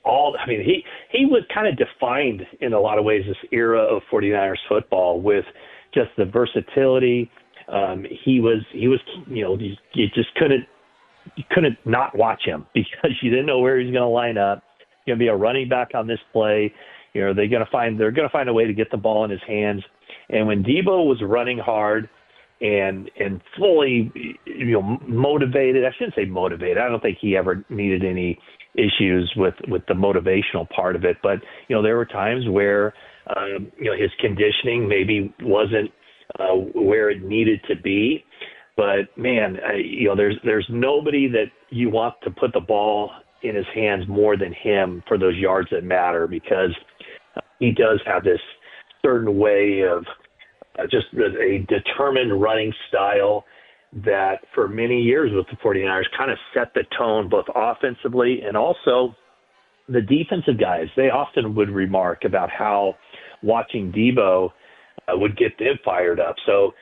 Speaker 7: he was kind of defined in a lot of ways this era of 49ers football with just the versatility. He was you just couldn't not watch him because you didn't know where he was going to line up. Going to be a running back on this play. They're going to find a way to get the ball in his hands. And when Deebo was running hard and fully motivated, I shouldn't say motivated. I don't think he ever needed any issues with the motivational part of it. But there were times where his conditioning maybe wasn't where it needed to be. But man, there's nobody that you want to put the ball in his hands more than him for those yards that matter, because he does have this certain way of just a determined running style that for many years with the 49ers kind of set the tone both offensively and also the defensive guys. They often would remark about how watching Deebo would get them fired up. So,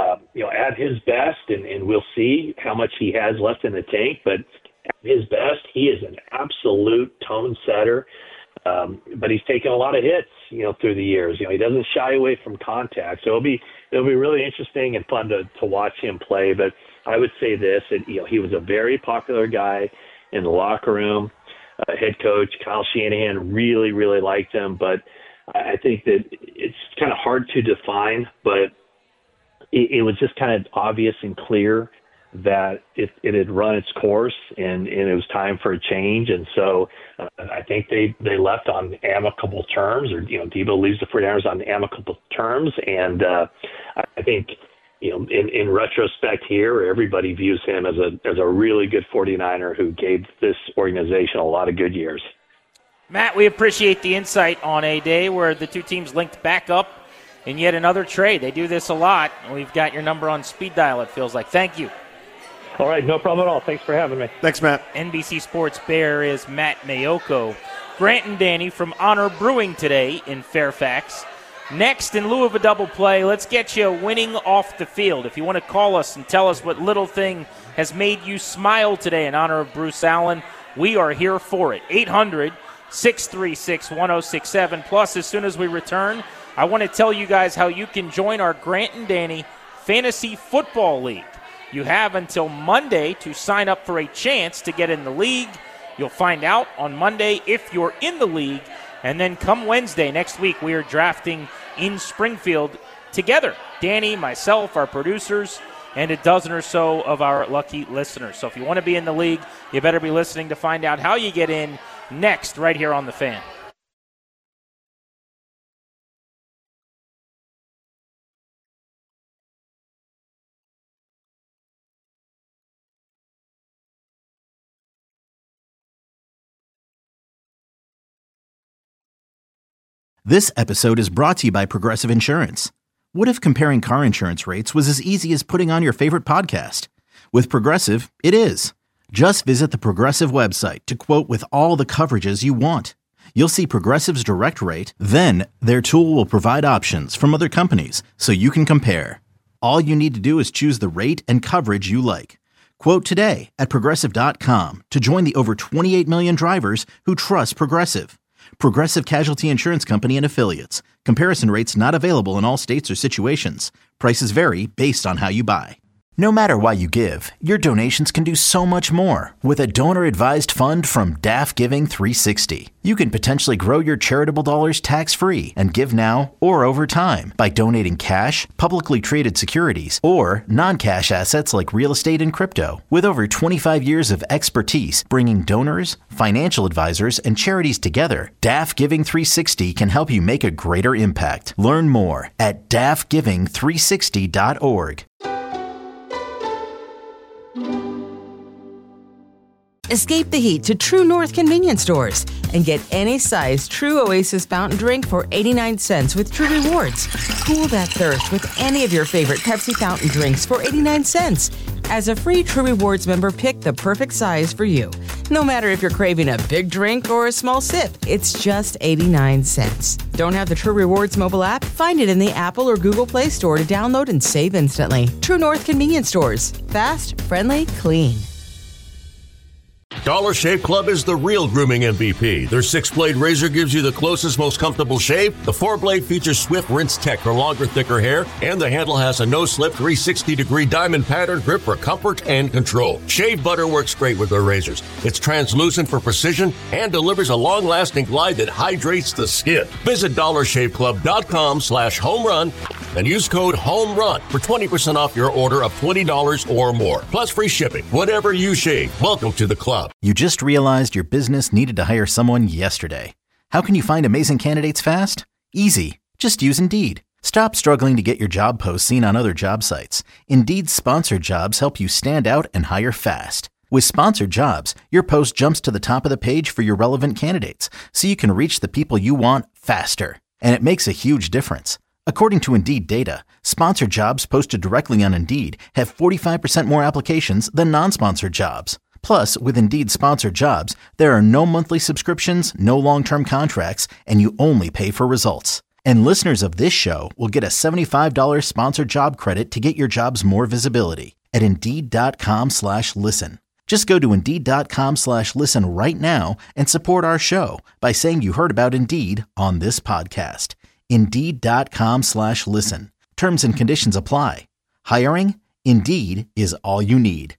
Speaker 7: at his best, and we'll see how much he has left in the tank, but at his best, he is an absolute tone setter. But he's taken a lot of hits, through the years. He doesn't shy away from contact. So it'll be really interesting and fun to watch him play. But I would say this, he was a very popular guy in the locker room. Head coach Kyle Shanahan really, really liked him. But I think that it's kind of hard to define, but it was just kind of obvious and clear that it had run its course and it was time for a change. And so I think they left on amicable terms, or, Deebo leaves the 49ers on amicable terms. And I think, in retrospect here, everybody views him as a really good 49er who gave this organization a lot of good years.
Speaker 4: Matt, we appreciate the insight on a day where the two teams linked back up in yet another trade. They do this a lot. We've got your number on speed dial, it feels like. Thank you.
Speaker 7: All right, no problem at all. Thanks for having me.
Speaker 5: Thanks, Matt.
Speaker 4: NBC Sports Bear is Matt Mayoko. Grant and Danny from Honor Brewing today in Fairfax. Next, in lieu of a double play, let's get you winning off the field. If you want to call us and tell us what little thing has made you smile today in honor of Bruce Allen, we are here for it. 800-636-1067. Plus, as soon as we return, I want to tell you guys how you can join our Grant and Danny Fantasy Football League. You have until Monday to sign up for a chance to get in the league. You'll find out on Monday if you're in the league. And then come Wednesday next week, we are drafting in Springfield together. Danny, myself, our producers, and a dozen or so of our lucky listeners. So if you want to be in the league, you better be listening to find out how you get in next right here on The Fan.
Speaker 1: This episode is brought to you by Progressive Insurance. What if comparing car insurance rates was as easy as putting on your favorite podcast? With Progressive, it is. Just visit the Progressive website to quote with all the coverages you want. You'll see Progressive's direct rate, then their tool will provide options from other companies so you can compare. All you need to do is choose the rate and coverage you like. Quote today at Progressive.com to join the over 28 million drivers who trust Progressive. Progressive Casualty Insurance Company and Affiliates. Comparison rates not available in all states or situations. Prices vary based on how you buy. No matter why you give, your donations can do so much more with a donor-advised fund from DAF Giving 360. You can potentially grow your charitable dollars tax-free and give now or over time by donating cash, publicly traded securities, or non-cash assets like real estate and crypto. With over 25 years of expertise bringing donors, financial advisors, and charities together, DAF Giving 360 can help you make a greater impact. Learn more at dafgiving360.org.
Speaker 3: Escape the heat to True North convenience stores and get any size True Oasis fountain drink for 89 cents with True Rewards. Cool that thirst with any of your favorite Pepsi fountain drinks for 89 cents. As a free True Rewards member, pick the perfect size for you. No matter if you're craving a big drink or a small sip, it's just 89 cents. Don't have the True Rewards mobile app? Find it in the Apple or Google Play Store to download and save instantly. True North convenience stores. Fast, friendly, clean.
Speaker 6: Dollar Shave Club is the real grooming MVP. Their 6-blade razor gives you the closest, most comfortable shave. The 4-blade features swift rinse tech for longer, thicker hair, and the handle has a no-slip 360-degree diamond pattern grip for comfort and control. Shave butter works great with their razors. It's translucent for precision and delivers a long-lasting glide that hydrates the skin. Visit dollarshaveclub.com/homerun and use code HOMERUN for 20% off your order of $20 or more. Plus free shipping. Whatever you shave, welcome to the club.
Speaker 1: You just realized your business needed to hire someone yesterday. How can you find amazing candidates fast? Easy. Just use Indeed. Stop struggling to get your job posts seen on other job sites. Indeed's sponsored jobs help you stand out and hire fast. With sponsored jobs, your post jumps to the top of the page for your relevant candidates, so you can reach the people you want faster. And it makes a huge difference. According to Indeed data, sponsored jobs posted directly on Indeed have 45% more applications than non-sponsored jobs. Plus, with Indeed sponsored jobs, there are no monthly subscriptions, no long-term contracts, and you only pay for results. And listeners of this show will get a $75 sponsored job credit to get your jobs more visibility at Indeed.com/listen. Just go to Indeed.com/listen right now and support our show by saying you heard about Indeed on this podcast. Indeed.com/listen. Terms and conditions apply. Hiring? Indeed is all you need.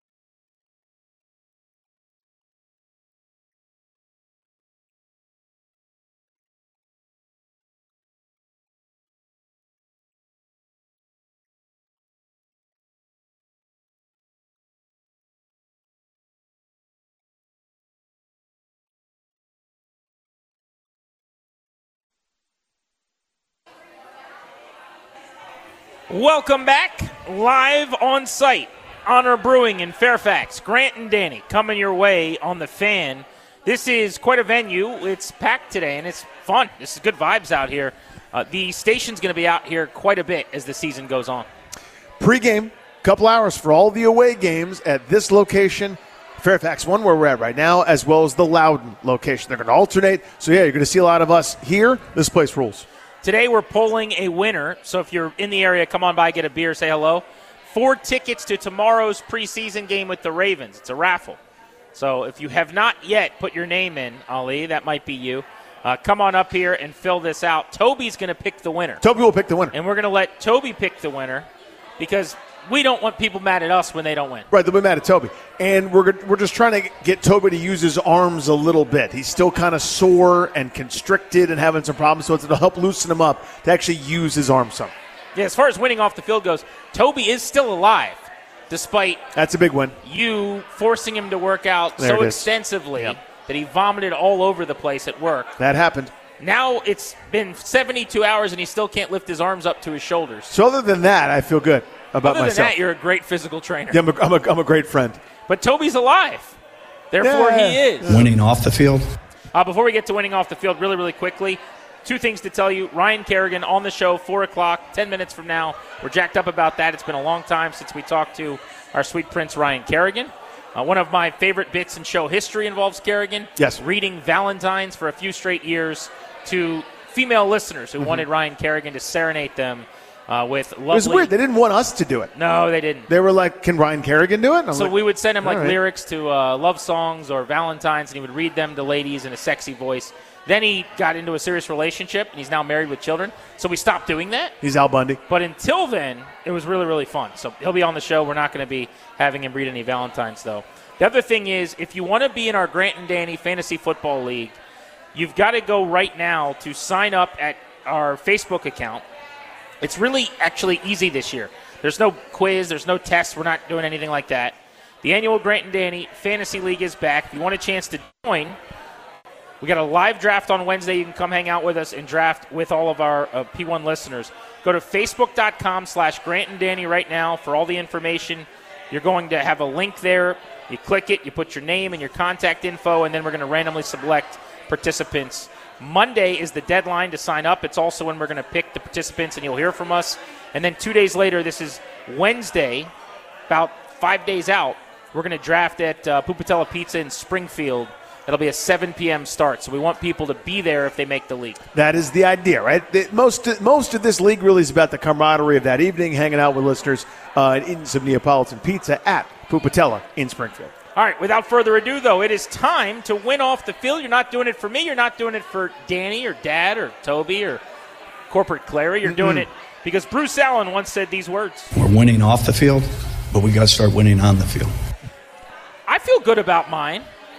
Speaker 4: Welcome back, live on site, Honor Brewing in Fairfax. Grant and Danny coming your way on the Fan. This is quite a venue. It's packed today, and it's fun. This is good vibes out here. The station's going to be out here quite a bit as the season goes on.
Speaker 5: Pre-game, couple hours for all the away games at this location, Fairfax 1, where we're at right now, as well as the Loudon location. They're going to alternate. So, yeah, you're going to see a lot of us here. This place rules.
Speaker 4: Today we're pulling a winner, so if you're in the area, come on by, get a beer, say hello. 4 tickets to tomorrow's preseason game with the Ravens. It's a raffle. So if you have not yet put your name in, Ali, that might be you, come on up here and fill this out. Toby's going to pick the winner.
Speaker 5: Toby will pick the winner.
Speaker 4: And we're going to let Toby pick the winner because we don't want people mad at us when they don't win.
Speaker 5: Right, they'll be mad at Toby. And we're just trying to get Toby to use his arms a little bit. He's still kind of sore and constricted and having some problems, so it'll help loosen him up to actually use his arms some.
Speaker 4: Yeah, as far as winning off the field goes, Toby is still alive, despite
Speaker 5: that's a big win.
Speaker 4: You forcing him to work out so extensively that he vomited all over the place at work.
Speaker 5: That happened.
Speaker 4: Now it's been 72 hours and he still can't lift his arms up to his shoulders.
Speaker 5: So other than that, I feel good about myself.
Speaker 4: Other than that, you're a great physical trainer.
Speaker 5: Yeah, I'm a great friend.
Speaker 4: But Toby's alive. Therefore, he is.
Speaker 8: Winning off the field.
Speaker 4: Before we get to winning off the field, really, really quickly, 2 things to tell you. Ryan Kerrigan on the show, 4 o'clock, 10 minutes from now. We're jacked up about that. It's been a long time since we talked to our sweet prince, Ryan Kerrigan. One of my favorite bits in show history involves Kerrigan.
Speaker 5: Yes.
Speaker 4: Reading Valentines for a few straight years to female listeners who wanted Ryan Kerrigan to serenade them with lovely...
Speaker 5: It was weird. They didn't want us to do it.
Speaker 4: No, they didn't.
Speaker 5: They were like, can Ryan Kerrigan do it?
Speaker 4: So we would send him lyrics to love songs or Valentines, and he would read them to ladies in a sexy voice. Then he got into a serious relationship, and he's now married with children. So we stopped doing that.
Speaker 5: He's Al Bundy.
Speaker 4: But until then, it was really, really fun. So he'll be on the show. We're not going to be having him read any Valentines, though. The other thing is, if you want to be in our Grant and Danny Fantasy Football League, you've got to go right now to sign up at our Facebook account. It's really actually easy this year. There's no quiz. There's no test. We're not doing anything like that. The annual Grant and Danny Fantasy League is back. If you want a chance to join, we got a live draft on Wednesday. You can come hang out with us and draft with all of our P1 listeners. Go to Facebook.com/Grant and Danny right now for all the information. You're going to have a link there You click it, you put your name and your contact info, and then we're going to randomly select participants. Monday is the deadline to sign up. It's also when we're going to pick the participants, and you'll hear from us. And then 2 days later, this is Wednesday, about 5 days out, we're going to draft at Pupatella Pizza in Springfield. It'll be a 7 p.m. start, so we want people to be there if they make the league.
Speaker 5: That is the idea, right? Most of this league really is about the camaraderie of that evening, hanging out with listeners and eating some Neapolitan pizza at Pupatella in Springfield.
Speaker 4: All right, without further ado, though, it is time to win off the field. You're not doing it for me. You're not doing it for Danny or Dad or Toby or Corporate Clary. You're doing it because Bruce Allen once said these words.
Speaker 8: We're winning off the field, but we got to start winning on the field.
Speaker 4: I feel good about mine.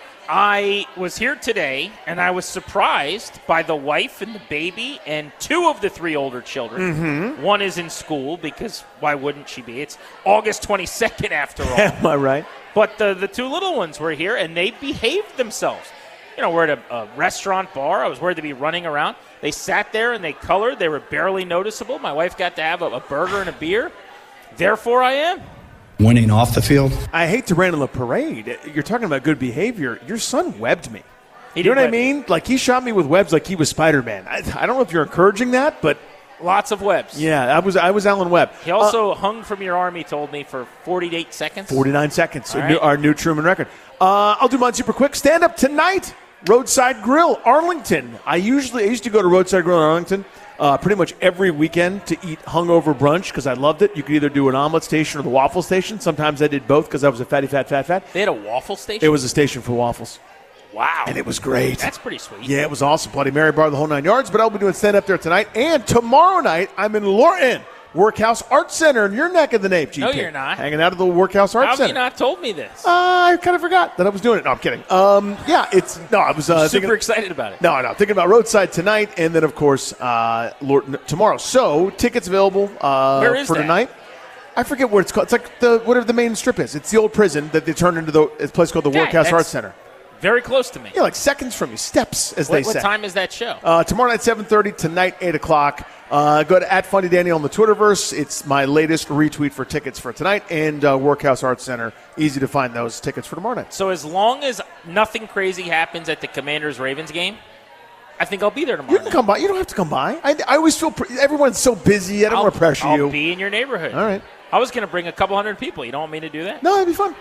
Speaker 4: I was here today, and I was surprised by the wife and the baby and 2 of the 3 older children. One is in school because why wouldn't she be? It's August 22nd after all.
Speaker 5: Am I right?
Speaker 4: But the 2 little ones were here, and they behaved themselves. You know, we're at a restaurant bar. I was worried to be running around. They sat there, and they colored. They were barely noticeable. My wife got to have a burger and a beer. Therefore, I am.
Speaker 8: Winning off the field.
Speaker 5: I hate to rain on the parade. You're talking about good behavior. Your son webbed me.
Speaker 4: He
Speaker 5: You know
Speaker 4: did
Speaker 5: what I
Speaker 4: web
Speaker 5: mean? Like, he shot me with webs like he was Spider-Man. I don't know if you're encouraging that, but
Speaker 4: Lots of webs.
Speaker 5: yeah, I was Alan Webb.
Speaker 4: He also hung from your arm, he told me, for 48 seconds.
Speaker 5: 49 seconds,
Speaker 4: All right.
Speaker 5: our new Truman record. I'll do mine super quick. Stand up tonight, Roadside Grill, Arlington. I used to go to Roadside Grill in Arlington pretty much every weekend to eat hungover brunch because I loved it. You could either do an omelet station or the waffle station. Sometimes I did both because I was a fatty, fat.
Speaker 4: They had a waffle station?
Speaker 5: It was a station for waffles.
Speaker 4: Wow.
Speaker 5: And it was great.
Speaker 4: That's pretty sweet.
Speaker 5: Yeah, it was awesome. Bloody Mary bar, the whole 9 yards. But I'll be doing stand-up there tonight. And tomorrow night, I'm in Lorton, Workhouse Art Center in your neck of the nape, GP.
Speaker 4: No, you're not.
Speaker 5: Hanging out at the Workhouse Art
Speaker 4: How have
Speaker 5: Center.
Speaker 4: you not told me this?
Speaker 5: I kind of forgot that I was doing it. No, I'm kidding. I was
Speaker 4: Super excited about it.
Speaker 5: No, thinking about Roadside tonight, and then, of course, Lorton tomorrow. So, tickets available
Speaker 4: Where is
Speaker 5: for
Speaker 4: that?
Speaker 5: tonight. I forget what it's called. It's like whatever the main strip is. It's the old prison that they turned into a place called the
Speaker 4: Okay,
Speaker 5: Workhouse Art
Speaker 4: that's
Speaker 5: Center.
Speaker 4: Very close to me.
Speaker 5: Yeah, like seconds from you. Steps, as they say.
Speaker 4: What time is that show?
Speaker 5: Tomorrow night, 7:30. Tonight, 8 o'clock. Go to @FunnyDanny on the Twitterverse. It's my latest retweet for tickets for tonight. And Workhouse Art Center. Easy to find those tickets for tomorrow night.
Speaker 4: So as long as nothing crazy happens at the Commanders-Ravens game, I think I'll be there tomorrow
Speaker 5: You can
Speaker 4: night.
Speaker 5: come by. You don't have to come by. I always feel everyone's so busy. I don't want to pressure you.
Speaker 4: I'll be in your neighborhood.
Speaker 5: All right.
Speaker 4: I was going to bring a couple hundred people. You don't want me to do that?
Speaker 5: No, it'd be fun.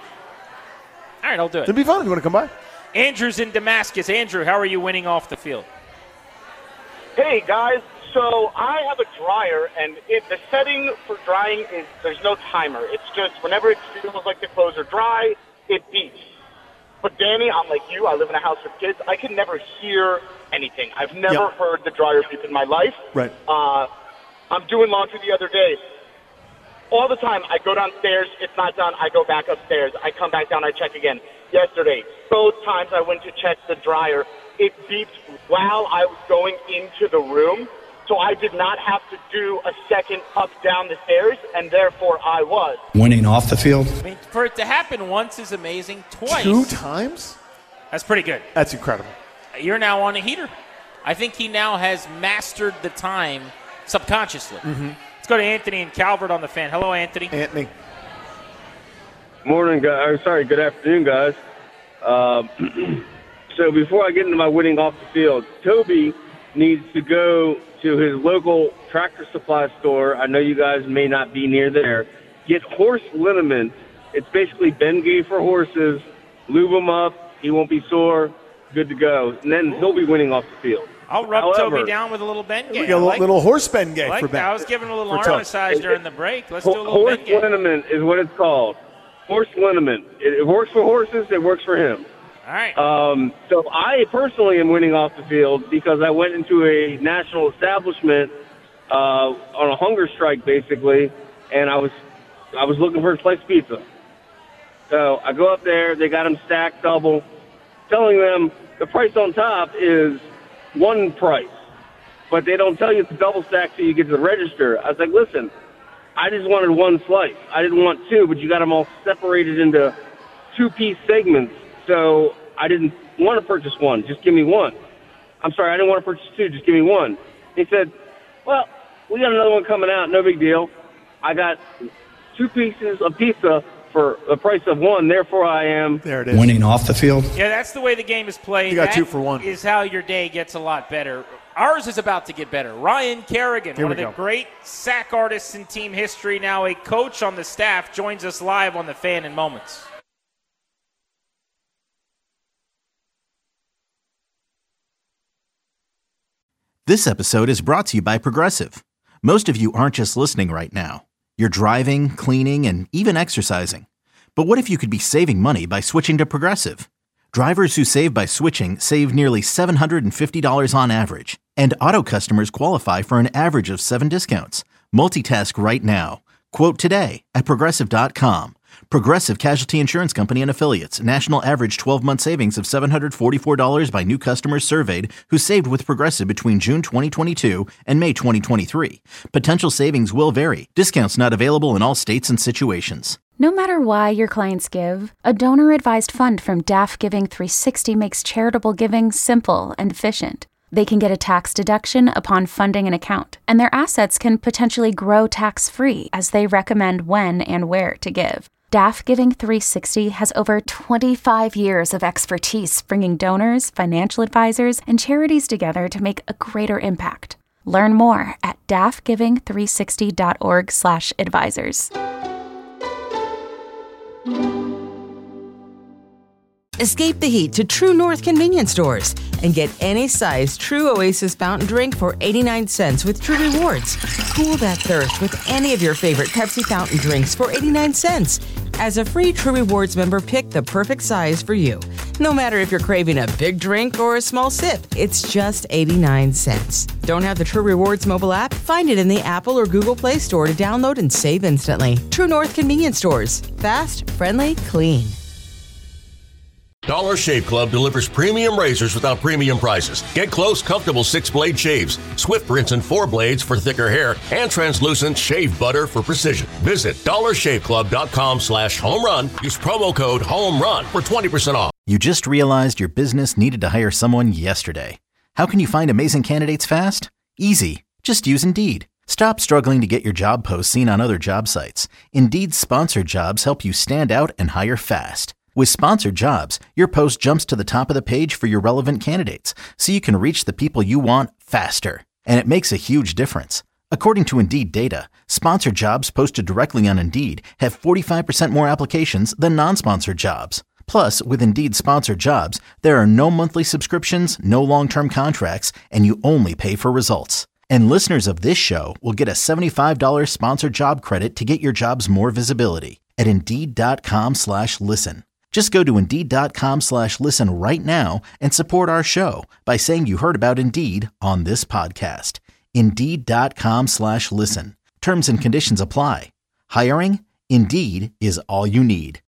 Speaker 4: All right, I'll do it.
Speaker 5: It'd be fun if you want to come by.
Speaker 4: Andrew's in Damascus. Andrew, how are you winning off the field?
Speaker 9: Hey, guys. So I have a dryer, and the setting for drying is there's no timer. It's just whenever it feels like the clothes are dry, it beeps. But, Danny, I'm like you. I live in a house with kids. I can never hear anything. I've never heard the dryer beep in my life.
Speaker 5: Right.
Speaker 9: I'm doing laundry the other day. All the time, I go downstairs. It's not done. I go back upstairs. I come back down. I check again. Yesterday, both times I went to check the dryer, it beeped while I was going into the room. So I did not have to do a second up, down the stairs, and therefore I was.
Speaker 8: Winning off the field.
Speaker 4: I mean, for it to happen once is amazing. Twice.
Speaker 5: 2 times?
Speaker 4: That's pretty good.
Speaker 5: That's incredible.
Speaker 4: You're now on a heater. I think he now has mastered the time subconsciously. Let's go to Anthony and Calvert on the Fan. Hello, Anthony.
Speaker 5: Anthony.
Speaker 10: Morning, guys. Good afternoon, guys. So before I get into my winning off the field, Toby needs to go to his local Tractor Supply store. I know you guys may not be near there. Get horse liniment. It's basically Bengay for horses. Lube him up. He won't be sore. Good to go. And then he'll be winning off the field.
Speaker 4: I'll rub
Speaker 10: However,
Speaker 4: Toby down with a little Bengay.
Speaker 5: We got a little horse Bengay for Ben.
Speaker 4: I was giving a little
Speaker 5: For
Speaker 4: arm
Speaker 5: Toby.
Speaker 4: massage during the break. Let's do a little
Speaker 10: Horse
Speaker 4: Bengay.
Speaker 10: liniment is what it's called. Horse liniment. It works for horses. It works for him.
Speaker 4: All right.
Speaker 10: So I personally am winning off the field because I went into a national establishment on a hunger strike, basically, and I was looking for a slice of pizza. So I go up there. They got them stacked double, telling them the price on top is one price, but they don't tell you it's a double stack till you get to the register. I was like, listen, I just wanted one slice. I didn't want 2, but you got them all separated into 2-piece segments. So I didn't want to purchase one. Just give me one. I'm sorry, I didn't want to purchase 2. Just give me one. He said, well, we got another one coming out. No big deal. I got 2 pieces of pizza for the price of one. Therefore, I am
Speaker 5: There it is.
Speaker 8: Winning off the field.
Speaker 4: Yeah, that's the way the game is played.
Speaker 5: You got
Speaker 4: that
Speaker 5: 2 for 1.
Speaker 4: Is how your day gets a lot better. Ours is about to get better. Ryan Kerrigan,
Speaker 5: Here
Speaker 4: one
Speaker 5: we
Speaker 4: of the
Speaker 5: go.
Speaker 4: great sack artists in team history, now a coach on the staff, joins us live on the Fan in Moments.
Speaker 1: This episode is brought to you by Progressive. Most of you aren't just listening right now. You're driving, cleaning, and even exercising. But what if you could be saving money by switching to Progressive? Drivers who save by switching save nearly $750 on average. And auto customers qualify for an average of 7 discounts. Multitask right now. Quote today at Progressive.com. Progressive Casualty Insurance Company and Affiliates. National average 12-month savings of $744 by new customers surveyed who saved with Progressive between June 2022 and May 2023. Potential savings will vary. Discounts not available in all states and situations.
Speaker 2: No matter why your clients give, a donor-advised fund from DAF Giving 360 makes charitable giving simple and efficient. They can get a tax deduction upon funding an account, and their assets can potentially grow tax-free as they recommend when and where to give. DAF Giving 360 has over 25 years of expertise bringing donors, financial advisors, and charities together to make a greater impact. Learn more at dafgiving360.org/advisors.
Speaker 3: Escape the heat to True North convenience stores and get any size True Oasis fountain drink for 89 cents with True Rewards. Cool that thirst with any of your favorite Pepsi fountain drinks for 89 cents. As a free True Rewards member, pick the perfect size for you. No matter if you're craving a big drink or a small sip, it's just 89 cents. Don't have the True Rewards mobile app? Find it in the Apple or Google Play Store to download and save instantly. True North convenience stores. Fast, friendly, clean.
Speaker 6: Dollar Shave Club delivers premium razors without premium prices. Get close, comfortable 6-blade shaves, swift rinse and 4 blades for thicker hair, and translucent shave butter for precision. Visit dollarshaveclub.com/homerun. Use promo code HOMERUN for 20% off.
Speaker 1: You just realized your business needed to hire someone yesterday. How can you find amazing candidates fast? Easy. Just use Indeed. Stop struggling to get your job posts seen on other job sites. Indeed's sponsored jobs help you stand out and hire fast. With sponsored jobs, your post jumps to the top of the page for your relevant candidates, so you can reach the people you want faster. And it makes a huge difference. According to Indeed data, sponsored jobs posted directly on Indeed have 45% more applications than non-sponsored jobs. Plus, with Indeed sponsored jobs, there are no monthly subscriptions, no long-term contracts, and you only pay for results. And listeners of this show will get a $75 sponsored job credit to get your jobs more visibility at Indeed.com/listen. Just go to Indeed.com/listen right now and support our show by saying you heard about Indeed on this podcast. Indeed.com/listen. Terms and conditions apply. Hiring? Indeed is all you need.